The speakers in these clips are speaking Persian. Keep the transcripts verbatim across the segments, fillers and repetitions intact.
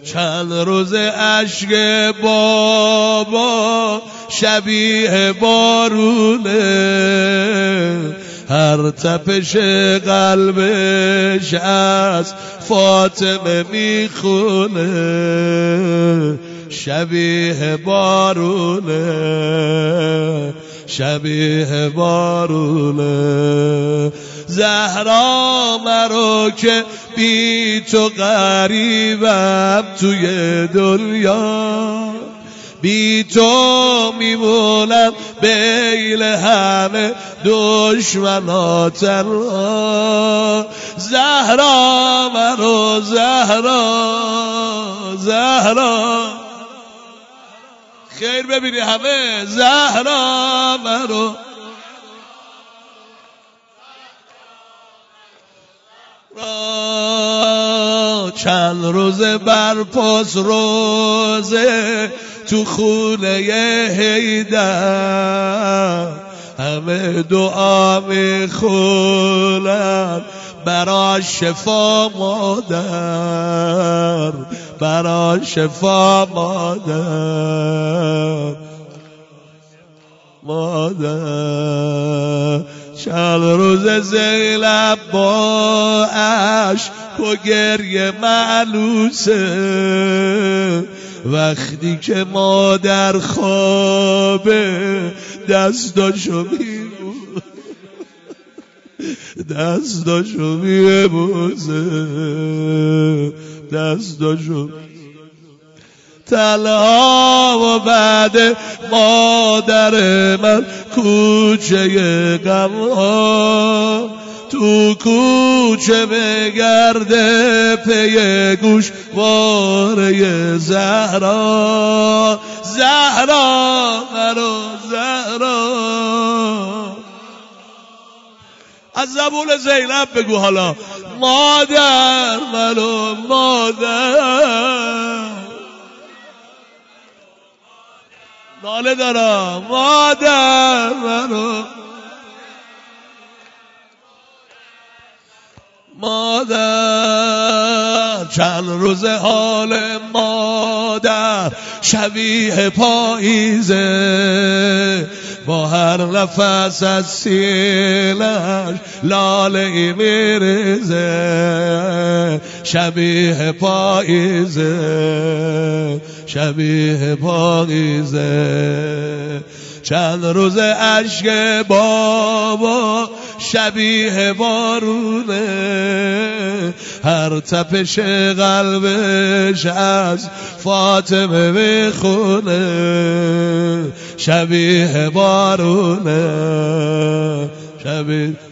چند روز اشک بابا شبیه بارونه، هر تپش قلبش از فاطمه میخونه، شبیه بارونه شبیه بارونه. زهرا مرا که بی تو غریبم توی دنیا، بی تو میمونم بین همه دشمنات تنها. زهرا مرا زهرا زهرا خیر ببینی همه، زهرا مرا چند روز برپاس روزه تو خونه حیدر، همه دعا میخونن برا شفا مادر، برا شفا مادر مادر. چند روز زینب با عشق و گریه معنوسه، وقتی که مادر خوابه دستاشو میبوسه، دستاشو میبوسه دستاشو تنها و بعد مادر من کوچه غم ها، تو کوچه بگرده پی گوش واره زهرا. زهرا مرا زهرا از زبون زینب بگو حالا، مادر مرا مادر ناله دارم، مادر منو مادر. چند روز حال مادر شبیه پاییزه، با هر نفس از سینه‌اش لاله ای میریزه، شبیه پاییزه شبیه پاییزه. چند روز اشک بابا شبیه بارونه، هر تپش قلبش از فاطمه میخونه، شبیه بارونه شبیه.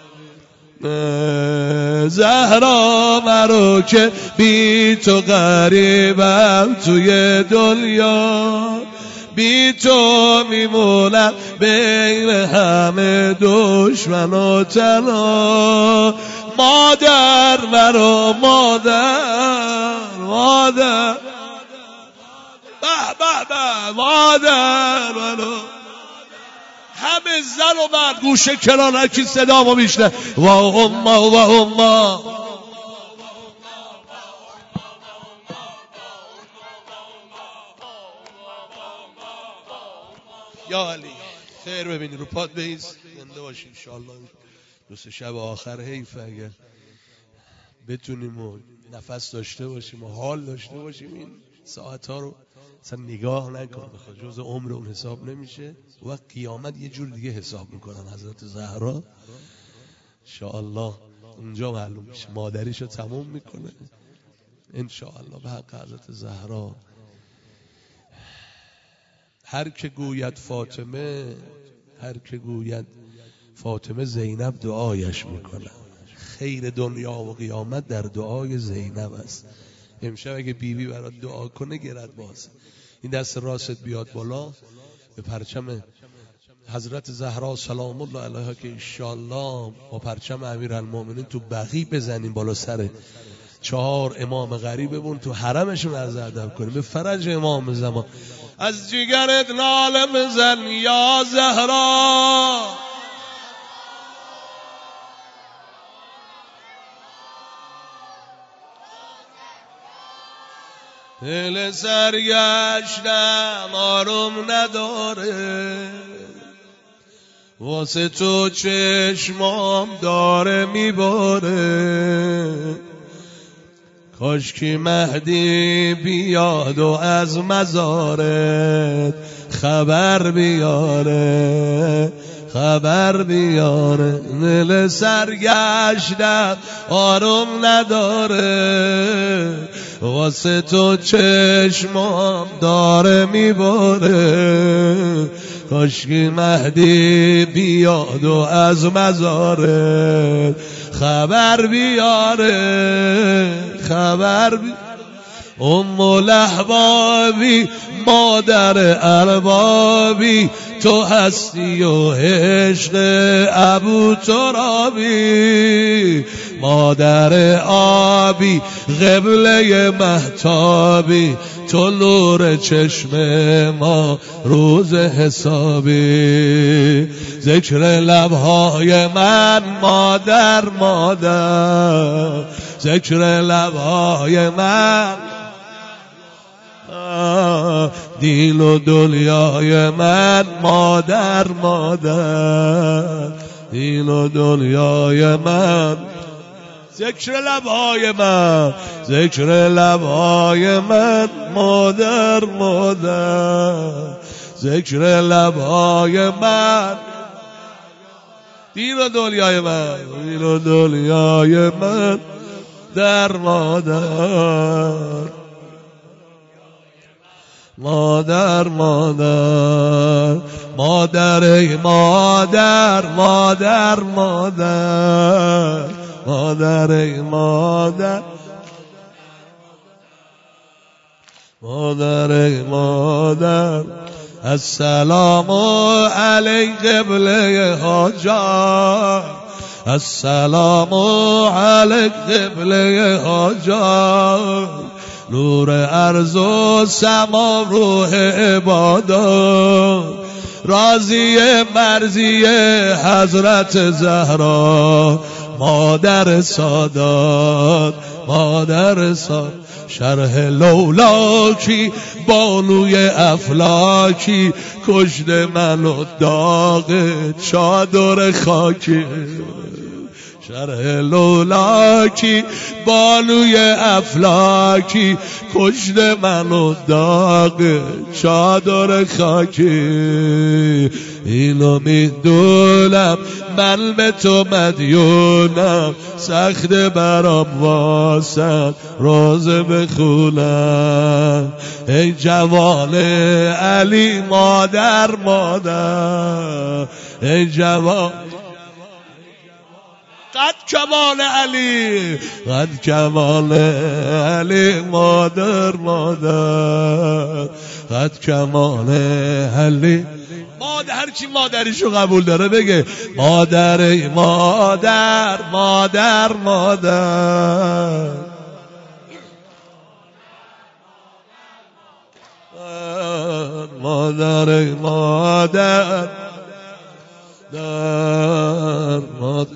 زهرا مرا که بی تو غریبم توی دنیا، بی تو میمونم بین همه دشمن و تنها. مادر مرا مادر مادر به به به مادر مرا. همه زن و مرد گوشه کنار کی صدامو میشنه، و امما و امما یا علی. خیر ببینی رو پات بیز زنده باشی انشاءالله. دو سه شب آخر حیف اگر بتونیم و نفس داشته باشیم و حال داشته باشیم این ساعت ها رو اصلا نگاه نکن، بخواد جز عمر اون حساب نمیشه و قیامت یه جور دیگه حساب میکنن حضرت زهرا انشاءالله اونجا معلوم میشه. مادریشو تموم میکنه انشاءالله به حق حضرت زهرا. هر که گوید فاطمه هر که گوید فاطمه زینب دعایش میکنه. خیر دنیا و قیامت در دعای زینب است. امشب اگه بیبی برات دعا کنه گرد باز، این دست راست بیاد بالا به پرچم حضرت زهرا سلام الله علیها که انشاءالله با پرچم امیرالمومنین تو بقیع بزنیم بالا سر چهار امام غریبمون تو حرمشون عرض ادب کنیم به فرج امام زمان. از جگرت ناله بزن یا زهرا، دل سرگشتم آروم نداره، واسه تو چشمام داره میباره. کاشکی مهدی بیاد و از مزارت خبر بیاره، خبر بیاره. دل سرگشتم آروم نداره، واسه تو چشمام داره میباره. کاشکی مهدی بیاد و از مزارت خبر بیاره، خبر بیاره. ام الاحبابی مادر اربابی، تو هستی و عشق ابو ترابی. مادر آبی قبله مهتابی، تو نور چشم ما روز حسابی. ذکر لبهای من مادر مادر، ذکر لبهای من دین و دنیای من مادر مادر، دین و دنیای من. ذکر لبهای من، ذکر لبهای من مادر مادر، ذکر لبهای من دین و دنیای من، دین و دنیای من در مادر مادر مادر مادر ای مادر مادر مادر مادر ای مادر مادر ای مادر. السلام علیک قبله حاجات، السلام علیک قبله حاجات. نور ارض و سما روح عبادات، راضی مرضی حضرت زهرا. مادر سادات، مادر سادات. شرح لولاکی بانوی افلاکی، کشت من و داغ چادر خاکی. شرح لولاکی بانوی افلاکی، کشت من و داغ چادر خاکی. اینو میدونم من به تو مدیونم، سخت برام واسه روز بخونم. ای جوان علی مادر مادر، ای جوان قد کمال علی، قد کمال علی مادر مادر، قد کمال علی مادر. هر چی مادریشو قبول داره بگه مادر ای مادر مادر مادر مادر ای مادر در مادر.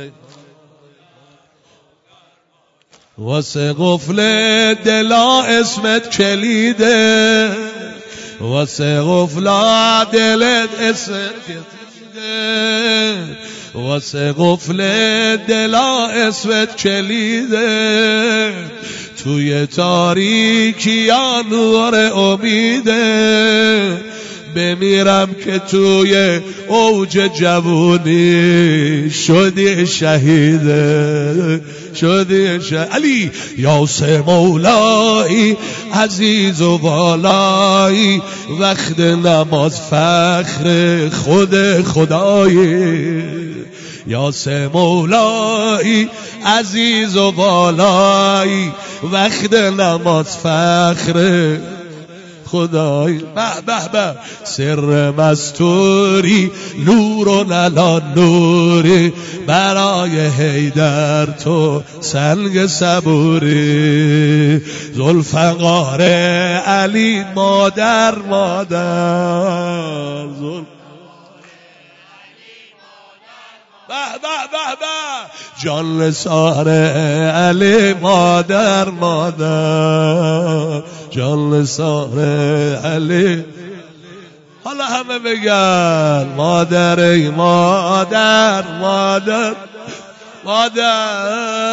واسه قفل دلا اسمت کلیده، واسه قفل دلت اسمت کلیده، واسه قفل دلا اسمت کلیده. توی تاریکی یا نور امیده، بمیرم که توی اوج جوونی شدی شهیده، شدی شهید. علی یاسر مولایی عزیز و بالایی، وقت نماز فخر خود خدایی. یاسر مولایی عزیز و بالایی، وقت نماز فخر خدای. به به به سر مستوری نور و نلا نوری، برای حیدر تو سنگ صبوری. ذوالفقار علی مادر مادر، به به به به جان سار علی مادر مادر جان سار علی. حالا همه بگن مادر ای مادر مادر مادر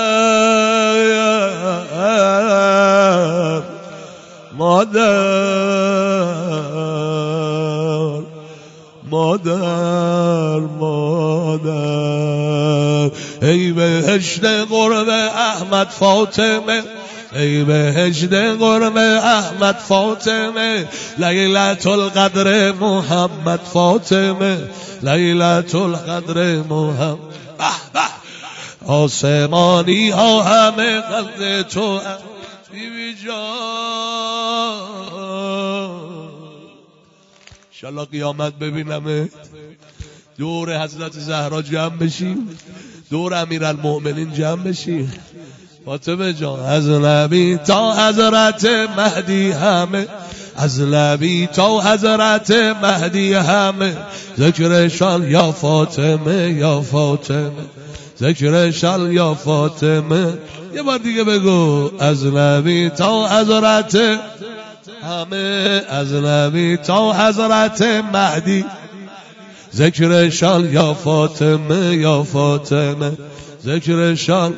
مادر مادر مادر ای بهشت قرب احمد فاطمه ای بهشت قرب احمد فاطمه لیلت القدر محمد فاطمه لیلت القدر محمد. به به آسمانی ها همه قلب تو بیبی جان. انشالله قیامت ببینم دور حضرت زهرا جمع بشیم، دور امیرالمؤمنین جمع بشیم. فاطمه جان از نبی تا حضرت مهدی همه، از نبی تا حضرت مهدی همه ذکرشان یا فاطمه یا فاطمه ذکرشان یا فاطمه. یه بار دیگه بگو از نبی تا حضرت همه، از نبی تا حضرت مهدی ذکرشان یا فاطمه یا فاطمه ذکرشان.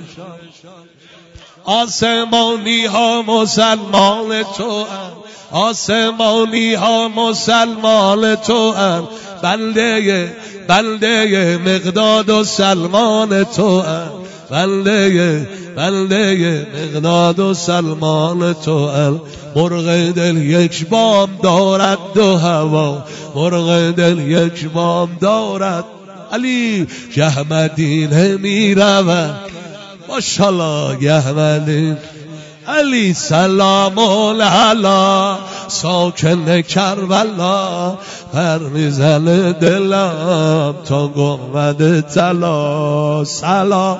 آسمانی ها مسلمان تو هم، آسمانی ها مسلمان تو هم، بنده بنده مقداد و سلمان تو هم، بنده بنده مقداد و سلمان تو هم. مرغ دل یک بام دارد دو هوا، مرغ دل یک بام دارد. علی شه مدینه می رود ماشاءالله شه مدینه. علی سلام علی ساکن کربلا، پر میزنه دلم تا گنبد طلا. سلام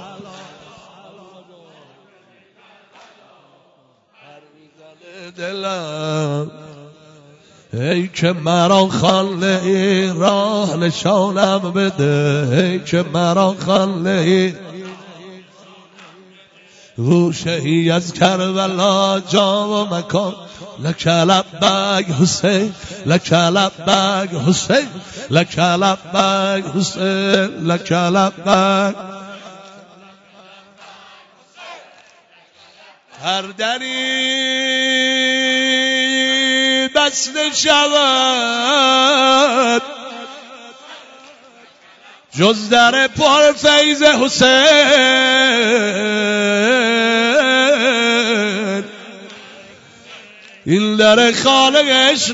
دلم ای که مرا خانه ای راه نشانم بده، ای که مرا خانه ای گوشه ای از کربلا جا و مکان. لک لبیک حسین لک لبیک حسین لک لبیک حسین لک لبیک. هر دری بسته شود جز در پر فیض حسین، این در خالق عشق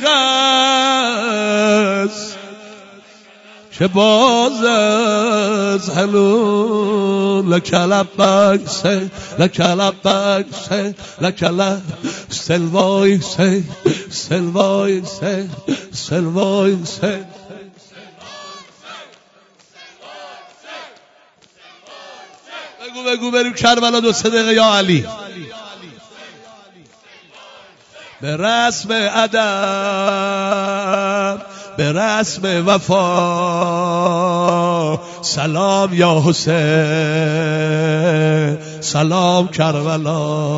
است که باز از هنون. لک لبیک حسین لک لبیک حسین لک لبیک سلوای حسین سلوای حسین سلوای حسین. بگو بگو بریم کربلا دو سه دقیقه یا علی. به رسم ادب به رسم وفا سلام یا حسین سلام کربلا.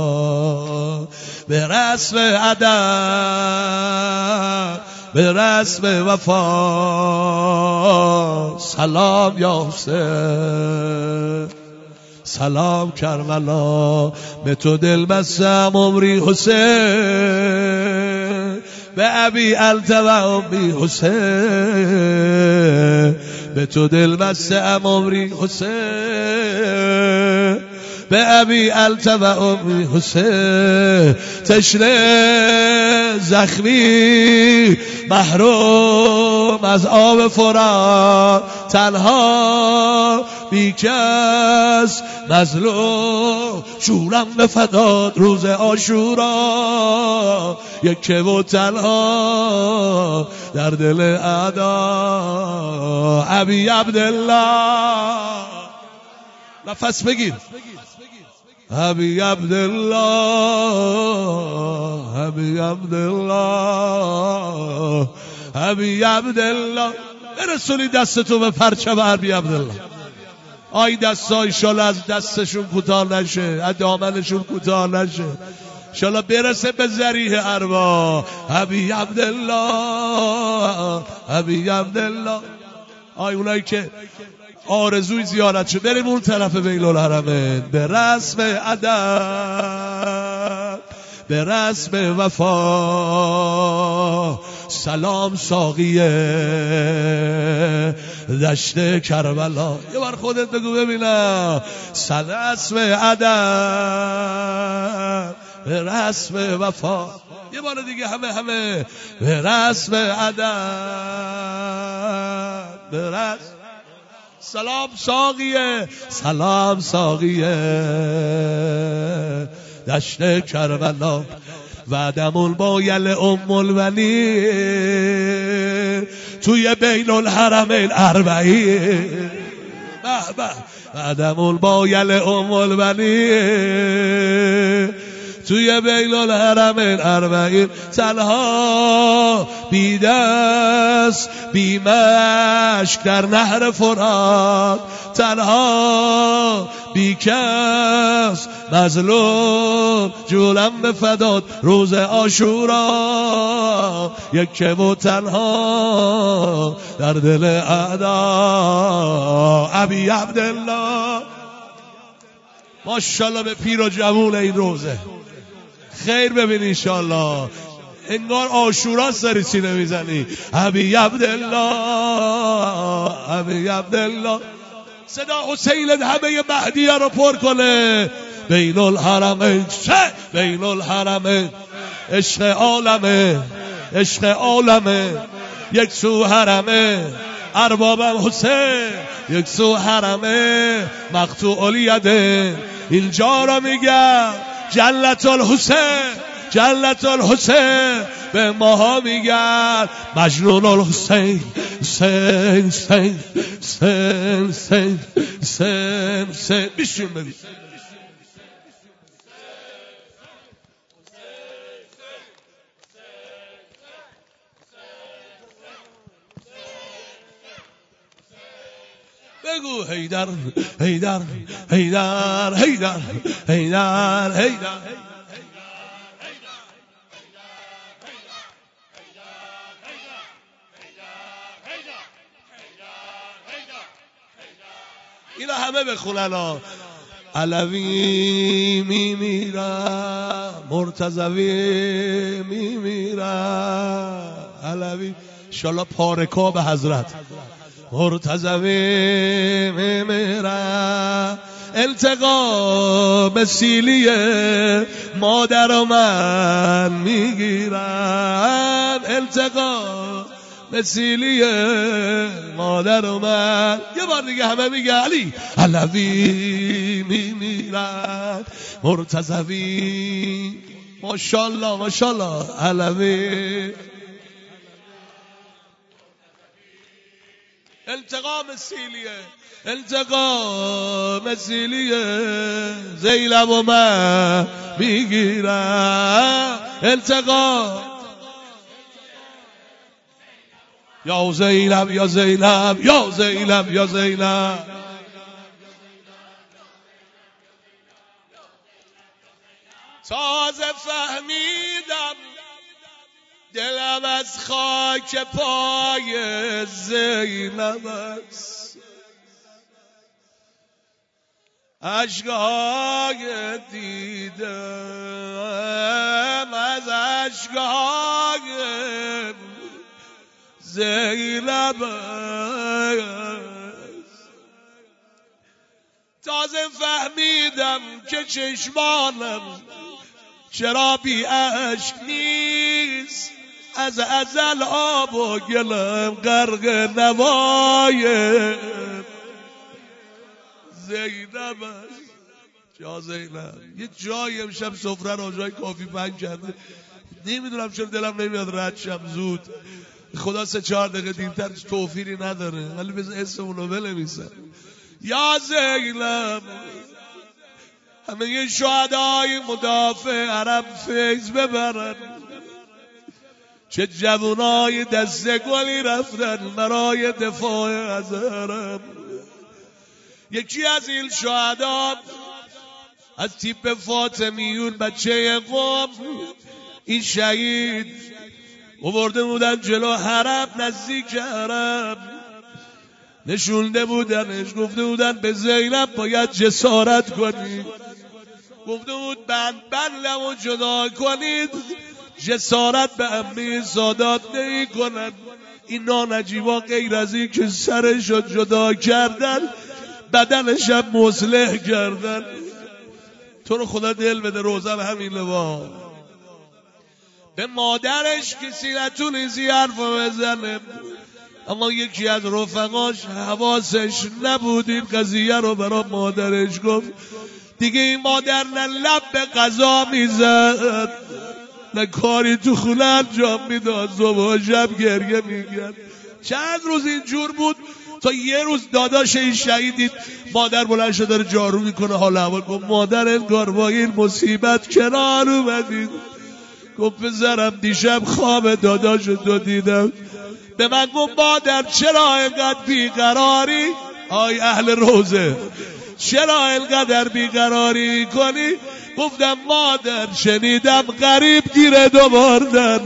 به رسم ادب به رسم وفا سلام یا حسین سلام کربلا. به تو دل بستم عمری حسین، به ابی انت و امی حسین. به تو دل بستم عمری حسین، به ابی انت و امی حسین. تشنه زخمی محروم از آب فرات، تنها بیکس مظلوم شورم بفداد روز عاشورا. یکه و تنها در دل اعدا ابی عبدالله. نفس بگیر ابی عبدالله ابی عبدالله ابی عبدالله. برسونی دستتو به پرچم حربی عبدالله. آی دستا ایشالا از دستشون کوتاه نشه، از دامنشون کوتاه نشه، ایشالا برسه به ذریح ارواح حبی عبدالله، حبی عبدالله. آی اونایی که آرزوی زیارت شد بریم اون طرف بیل الحرمین. به رسم ادب، به رسم وفا، سلام ساقیه دشت کربلا. یه بار خودت بگو ببینم. رسم ادب، به رسم وفا. یه بار دیگه همه همه. به رسم ادب، به رسم. سلام ساقیه، سلام ساقیه دشت کربلا. وعدمون با یل ام البنی توی بین الحرمین اربعین. به به. وعدمون با یل ام البنی توی بین الحرمین اربعین. تنها بی دست بی مشک در نهر فرات، تنها بی کس مظلوم جولم به فداد. روز عاشورا یک و تنها در دل اعدا ابی عبدالله. ماشاءالله به پیر و جوون این روزه خیر ببینی انشالله. انگار عاشوراست داری سینه میزنی. ابی عبدالله، ابی عبدالله. صدا حسین همه مهدیه رو پر کنه. بین الحرمین، بین الحرمین. عشق عالمه، عشق عالمه. یک سو حرمه اربابم حسین، یک سو حرمه مقطوع الیده. اینجا رو میگم جلت الحسین، جلت الحسین. به ماها میگن مجنون الحسین. سین سین سین سین سین سین. بیشون ببین. بگو حیدر حیدر حیدر حیدر حیدر حیدر. اینا همه بخونن ها. علوی میمیرم، مرتضوی میمیرم. علوی انشالله پارکا به حضرت. مرتضوی میمیرم. التقام سیلیه مادر و من میگیرم. التقام مسیلیه مادر و من. یه بار دیگه همه میگه علی. علوی میمیرد، مرتضوی. ماشاءالله ماشاءالله. علوی. التقام سیلیه، التقام سیلیه زینب و من میگیرم. التقام یا زینب یا زینب یا زینب یا زینب. تازه فهمیدم دلم از خاک پای زینب است. اشک‌های دیدم از اشک‌های زینب است. تازه فهمیدم که چشمانم چرا بی اشک نیست. از ازل آب و گلم غرق نوای زینب است. جا زینب یه جایی امشب سفره رو جای کافی پنج کرده. نمیدونم چرا دلم نمیاد رد شم زود. خدا سه چهار دقیقه دیرتر توفیری نداره ولی بذار اسمون رو بنویسم. یا زینب. همه شهدای مدافع عرب فیض ببرن. چه جوانای دست گلی رفتن برای دفاع از حرم. یکی از این شهدا از تیپ فاطمیون بچه قوم، این شهید آورده بودن جلو حرم، نزدیک حرم نشونده بودنش، گفته بودن به زینب باید جسارت کنید، گفته بود بند بندمو جدا کنید، جسارت به امی سادات نمی کنن. این نانجیبا غیر از این که سرش رو جدا کردن بدنش هم مصلح کردن. تو رو خدا دل بده روزم همین لبا به مادرش کسی نتونیزی حرف بزنه، اما یکی از رفقاش حواسش نبود این قضیه رو برای مادرش گفت. دیگه این مادر نه لب به قضا میزد نه کاری تو خونه انجام میداد، صبح شب گریه میکرد. چند روز اینجور بود تا یه روز داداش این شهید دید مادر بلند شده داره جارو میکنه، حال اول گفت مادر انگار با این مصیبت کنار اومدید. گفت پسرم دیشب خواب داداش رو دیدم، به من گفت مادر چرا اینقدر بیقراری؟ آی اهل روزه چرا اینقدر بیقراری کنی؟ گفتم مادر شنیدم غریب گیره دوباردن.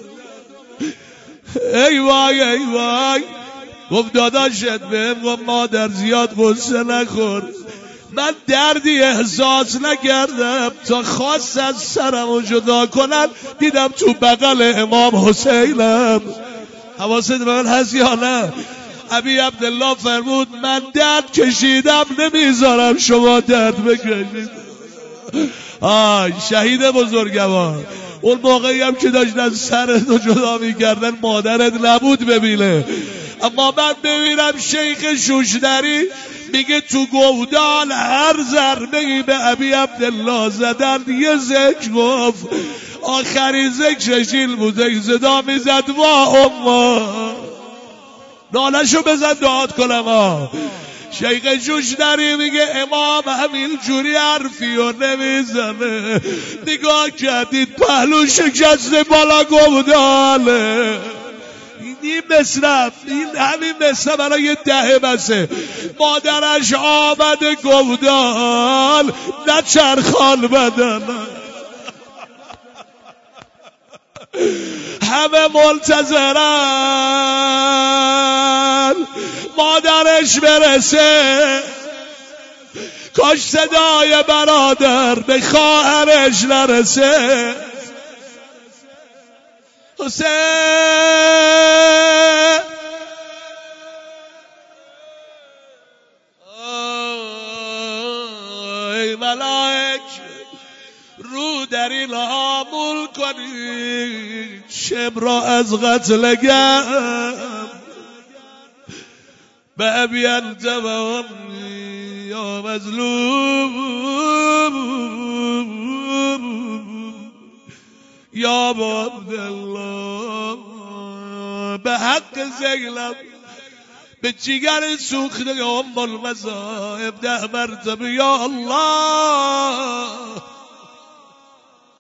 ای وای ای وای. گفت داداشت بهم گفت مادر زیاد غصه نخور، من دردی احساس نکردم تا خواست از سرمو جدا کنن دیدم تو بغل امام حسینم. حواست به من هست یا نه؟ ابی عبدالله فرمود من درد کشیدم نمیذارم شما درد بکشید. آی شهید بزرگوار، اون موقعی هم که داشتن سرتو جدا میکردن مادرت نبود ببینه، اما من ببینم شیخ شوشتری میگه تو گودال هر ضربه‌ای به ابی عبدالله زدن یه ذکر گفت، آخرین ذکرش این بوده صدا میزد وا اما نالشو بزن دعات کنم ها. شیخ شوشتری میگه امام همین جوری حرفی و نمیزنه، نگاه کردید پهلو شکسته بالا گوداله. این مصرف این همین مصرف برای یه دهه بسه. مادرش آمده گودال نه چرخان بدن، همه منتظرن مادرش برسه، کاش صدای برادر به خواهرش نرسه. حسین ای ملائک رو در این حامل کنید، شم را از قتل گم به ابی انت و امی یا مظلوم یا عبدالله، به حق زینب به جگر سوخته ام المذاهب ده مرتبه یا الله.